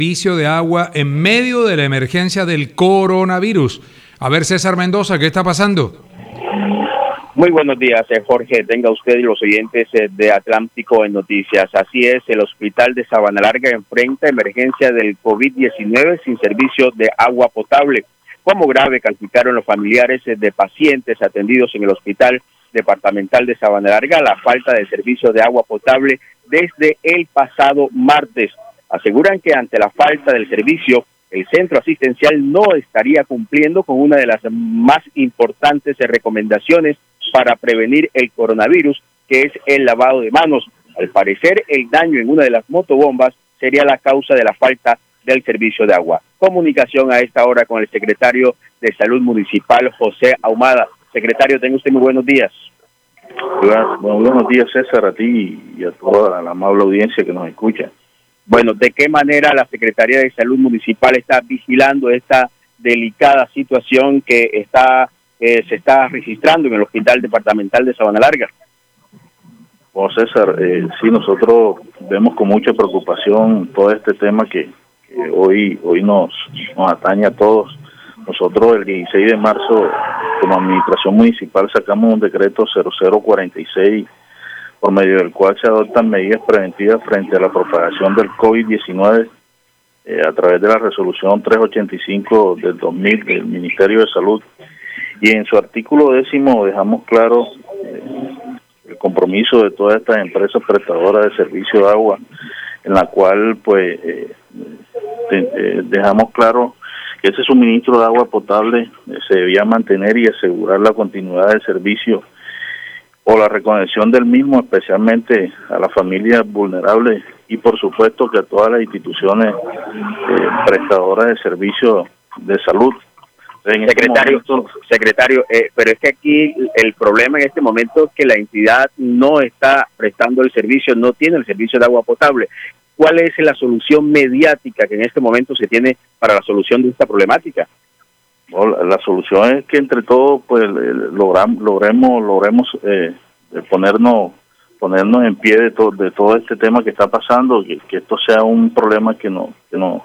servicio de agua en medio de la emergencia del coronavirus. A ver, César Mendoza, ¿qué está pasando? Muy buenos días, Jorge. Tenga usted y los oyentes de Atlántico en Noticias. Así es, el hospital de Sabana Larga enfrenta emergencia del COVID-19 sin servicio de agua potable. Como grave calificaron los familiares de pacientes atendidos en el hospital departamental de Sabana Larga la falta de servicio de agua potable desde el pasado martes. Aseguran que ante la falta del servicio, el centro asistencial no estaría cumpliendo con una de las más importantes recomendaciones para prevenir el coronavirus, que es el lavado de manos. Al parecer, el daño en una de las motobombas sería la causa de la falta del servicio de agua. Comunicación a esta hora con el secretario de Salud Municipal, José Ahumada. Secretario, tenga usted muy buenos días. Buenos días, César, a ti y a toda la amable audiencia que nos escucha. Bueno, ¿de qué manera la Secretaría de Salud Municipal está vigilando esta delicada situación que se está registrando en el Hospital Departamental de Sabana Larga? Pues César, sí, nosotros vemos con mucha preocupación todo este tema que hoy nos atañe a todos. Nosotros el 16 de marzo, como administración municipal, sacamos un decreto 0046 por medio del cual se adoptan medidas preventivas frente a la propagación del COVID-19 a través de la resolución 385 del 2000 del Ministerio de Salud. Y en su artículo 10 dejamos claro el compromiso de todas estas empresas prestadoras de servicio de agua, en la cual pues dejamos claro que ese suministro de agua potable se debía mantener y asegurar la continuidad del servicio o la reconexión del mismo, especialmente a las familias vulnerables y por supuesto que a todas las instituciones prestadoras de servicios de salud. Secretario, pero es que aquí el problema en este momento es que la entidad no está prestando el servicio, no tiene el servicio de agua potable. ¿Cuál es la solución mediática que en este momento se tiene para la solución de esta problemática? La solución es que entre todos pues logremos ponernos en pie de todo este tema que está pasando, que esto sea un problema que nos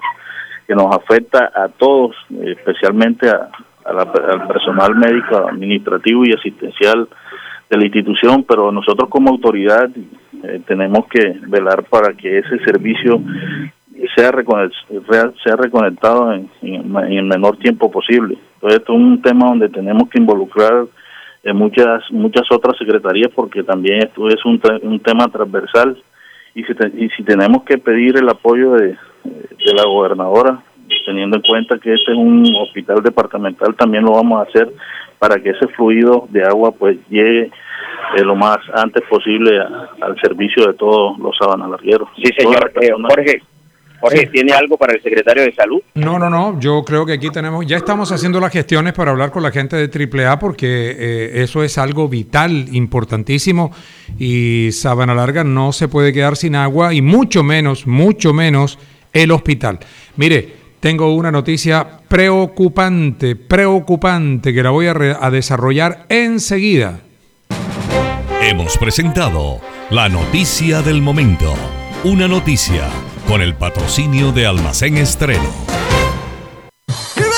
afecta a todos, especialmente al personal médico, administrativo y asistencial de la institución, pero nosotros como autoridad tenemos que velar para que ese servicio sea reconectado en el menor tiempo posible. Entonces esto es un tema donde tenemos que involucrar muchas otras secretarías, porque también esto es un tema transversal, y si tenemos que pedir el apoyo de la gobernadora, teniendo en cuenta que este es un hospital departamental, también lo vamos a hacer para que ese fluido de agua pues llegue lo más antes posible al servicio de todos los sabanalargueros. Sí, señor. Jorge, ¿tiene algo para el secretario de Salud? No, yo creo que aquí ya estamos haciendo las gestiones para hablar con la gente de AAA, porque eso es algo vital, importantísimo, y Sabana Larga no se puede quedar sin agua, y mucho menos el hospital. Mire, tengo una noticia preocupante, que la voy a desarrollar enseguida. Hemos presentado la noticia del momento, una noticia con el patrocinio de Almacén Estreno.